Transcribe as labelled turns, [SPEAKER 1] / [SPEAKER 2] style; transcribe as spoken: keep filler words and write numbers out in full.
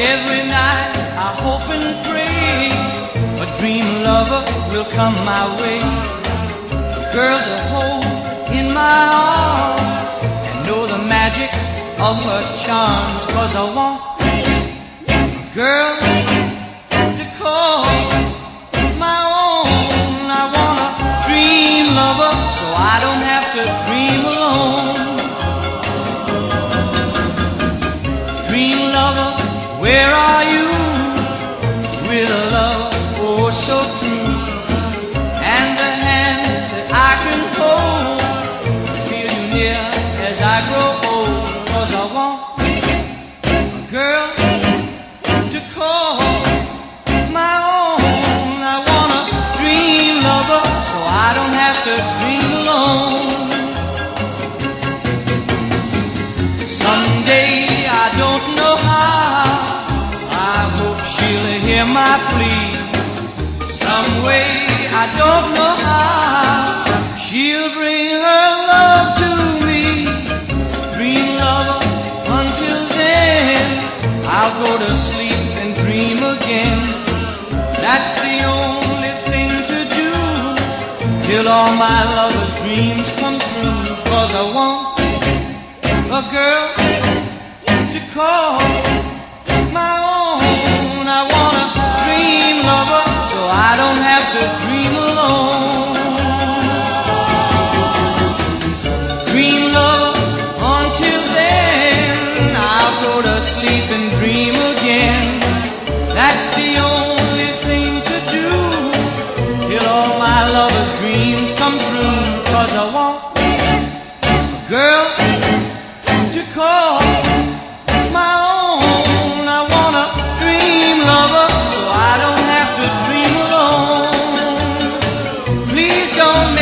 [SPEAKER 1] Every night I hope and pray a dream lover will come my way, a girl to hold in my arms and know the magic of her charms. 'Cause I want a girl to call my own. I want a dream lover so I don't have to dream alone. Dream lover, where are you? With a love oh so true, and the hand that I can hold, feel you near as I grow old. 'Cause I want a girl to call my own. I want a dream lover so I don't have to dream alone. Someday, I don't know how, I hope she'll hear my plea. Some way, I don't know how, she'll bring her love to me. Dream lover, until then, I'll go to sleep and dream again. That's the only thing to do, till all my lover's dreams come true. 'Cause I want a girl to call my own. I want a dream lover so I don't have to dream alone. Dream lover, until then, I'll go to sleep and dream again. That's the only thing to do, till all my lover's dreams come true. 'Cause I want a girl to call my own. I want a dream lover so I don't have to dream alone. Please don't